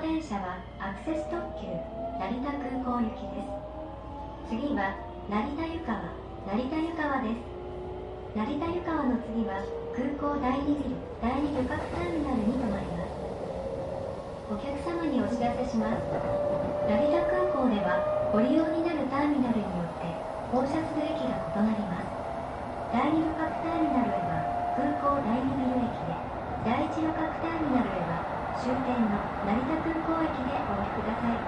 電車はアクセス特急成田空港行きです。次は成田湯川です。成田湯川の次は空港第2ビル第2旅客ターミナルに停まります。お客様にお知らせします。成田空港ではご利用になるターミナルによって降車する駅が異なります。第2旅客ターミナルへは空港第2ビル駅で、第1旅客ターミナルへは終点の成田空港駅でお降りください。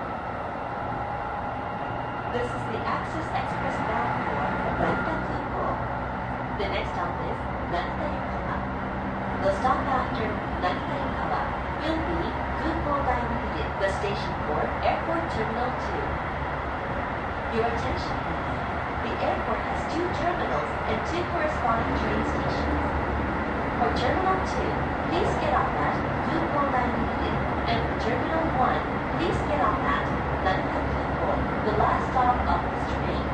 This is the Access Express bound for Narita Kukou. The next stop is Narita Yukawa. The stop after Narita Yukawa will be Kukou Daibiri, the station for Airport Terminal 2. Your attention please. The airport has 2 terminals and 2 corresponding train stations. For Terminal 2, please get off at Kukou Daibiri, and for Terminal 1, please get off at Narita Kukou, the last stop of this train.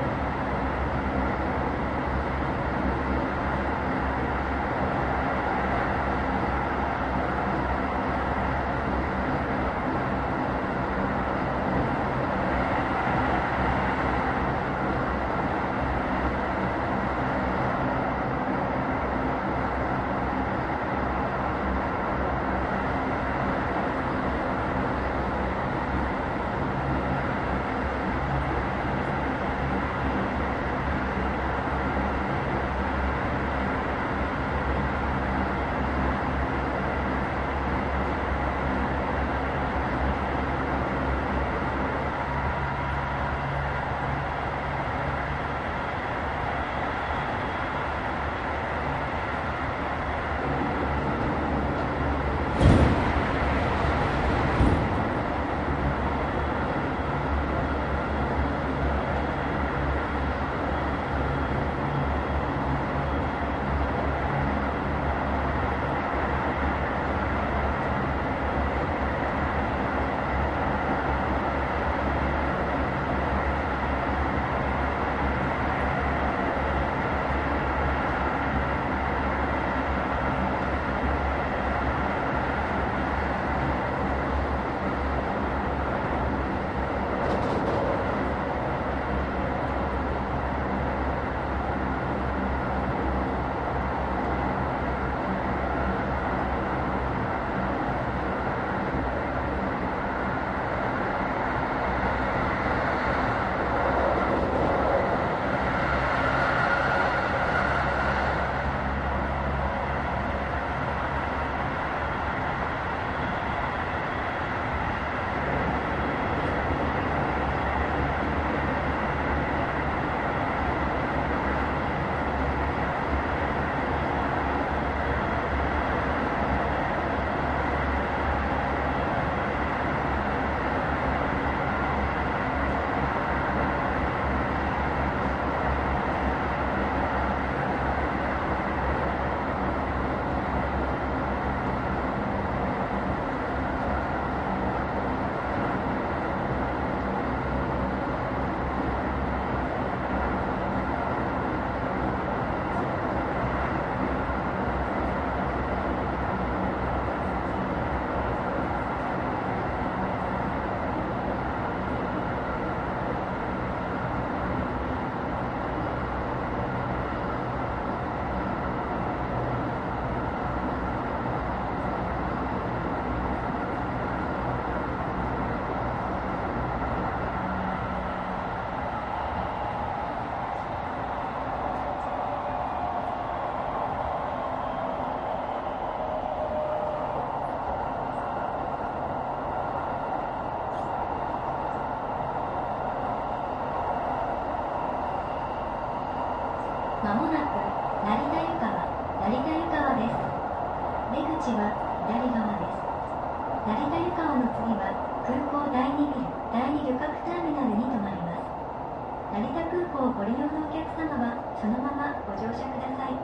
まもなく成田湯川です。出口は左側です。成田湯川の次は空港第2ビル第2旅客ターミナルに停まります。成田空港をご利用のお客様はそのままご乗車ください。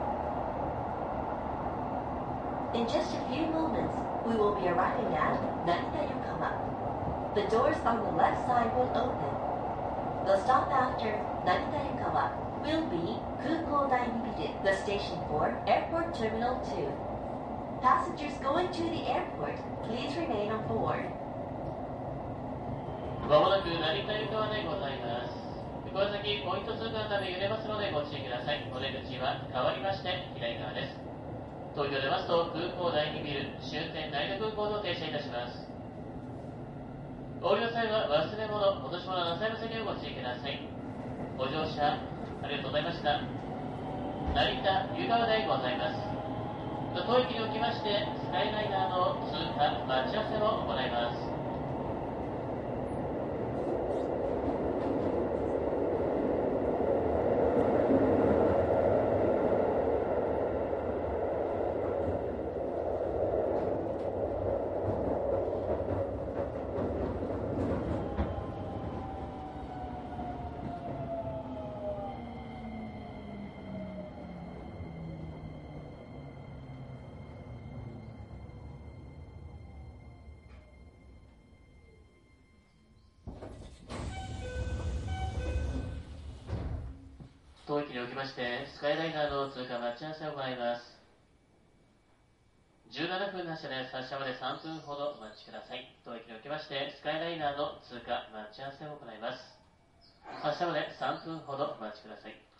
In just a few moments, we will be arriving at Narita Yukawa. The doors on the left side will open. The stop after Narita Yukawa will be Kukou Daibiri, the station for Airport Terminal 2. Passengers going to the airport, please remain on board. まもなく成田湯川でございます。この先ポイント通過のため揺れますのでご注意ください。お出口は変わりまして左側です。東京出ますと空港第2ビル終点成田空港と停車いたします。お降りの際は忘れ物、落とし物なさいませんようご注意ください。ご乗車ありがとうございました。成田湯川でございます。当駅におきましてスカイライナーの通過待ち合わせを行います。当駅におきましてスカイライナーの通過待ち合わせを行います。17分発車です。発車まで3分ほどお待ちください。当駅におきましてスカイライナーの通過待ち合わせを行います。発車まで3分ほどお待ちください。